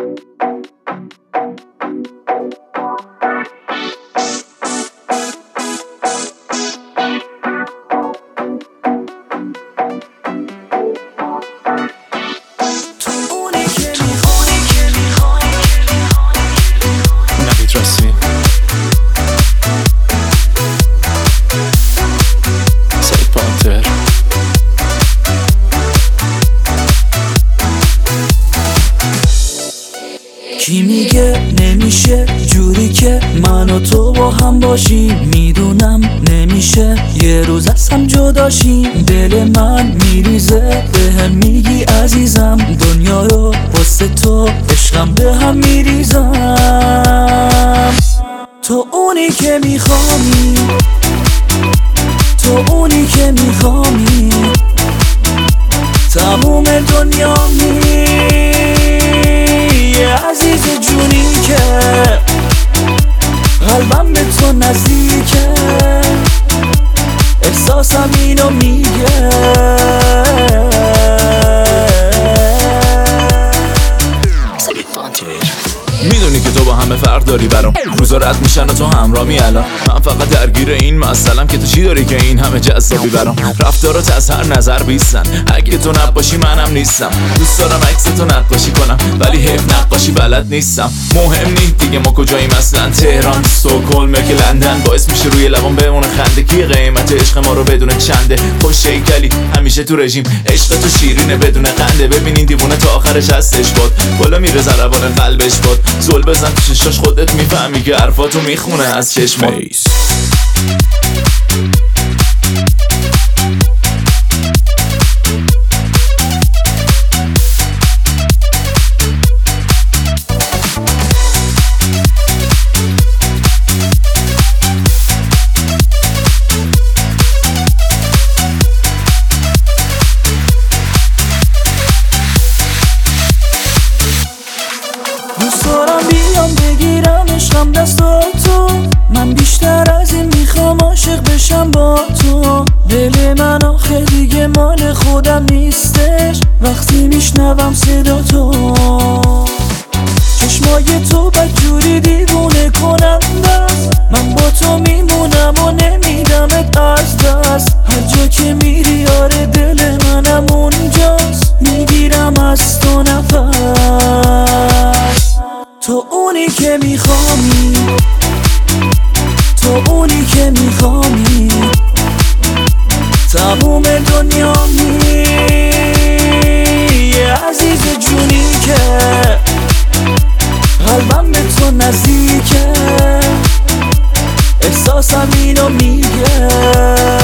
کی میگه نمیشه جوری که من و تو با هم باشیم؟ میدونم نمیشه یه روز از هم جداشیم. دل من میریزه به هم میگی عزیزم، دنیا رو واسه تو عشقم به هم میریزم. تو اونی که میخوامی، تو اونی که میخوامی، تموم دنیا عزیز جونی که قلبم به تو نزدیکه، احساسم اینو میگه. میدونی که تو با همه فرق داری برام، روزا رد میشن و تو همراهی الان. من فقط درگیر این مسئلم که تو چی داری که این همه جذابی برام. رفتارات از هر نظر بیستن، اگه تو نباشی منم نیستم. دوست دارم عکس تو نقاشی کنم ولی حیف نقاشی بلد نیستم. مهم نیست دیگه ما کجاییم اصلا، تهران، استکهلم که لندن. باعث میشه روی لبام بمونه خنده، کی قیمت عشق ما رو بدون چنده. خوش هیکلی همیشه تو رژیم، عشق تو شیرینه بدون قنده. ببینین دیوونه تا آخرش هستش باد، بالا میره ضربان قلبش باد. زل بزن تو چشاش خودت میفهمی که حرفاتو میخونه از چشمات. دوست دارم بیام بگیرم عشقم دستاتو، من بیشتر از این میخوام عاشق بشم با تو. دل من آخه دیگه مال خودم نیستش وقتی میشنوم صدا تو. چشمای تو بدجوری دیوونه کننده است، من با تو میمونم و نمیدمت از دست. هر جا که میری آره دل منم اونجاست، میگیرم از تو نفس. تو اونی که میخوامی، تو اونی که میخوامی، تموم دنیا عزیز جونی که قلبم به تو نزدیکه، احساسم اینو میگه.